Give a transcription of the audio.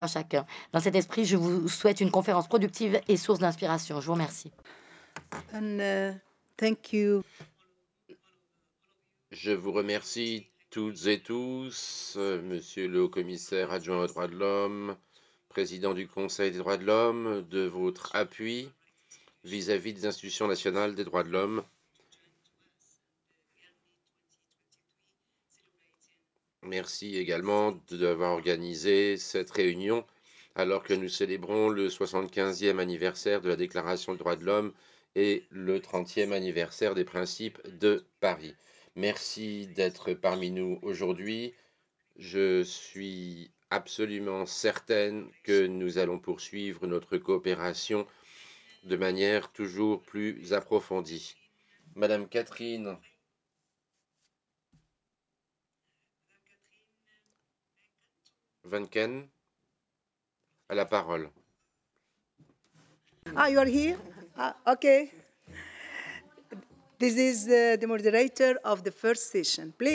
à chacun. Dans cet esprit, je vous souhaite une conférence productive et source d'inspiration. Je vous remercie. And thank you. Je vous remercie toutes et tous, monsieur le haut-commissaire adjoint aux droits de l'homme, président du Conseil des droits de l'homme, de votre appui vis-à-vis des institutions nationales des droits de l'homme. Merci également d'avoir organisé cette réunion alors que nous célébrons le 75e anniversaire de la Déclaration des droits de l'homme et le 30e anniversaire des principes de Paris. Merci d'être parmi nous aujourd'hui. Je suis absolument certaine que nous allons poursuivre notre coopération de manière toujours plus approfondie. Madame Catherine Vanken a la parole. You are here? Okay. This is the moderator of the first session. Please.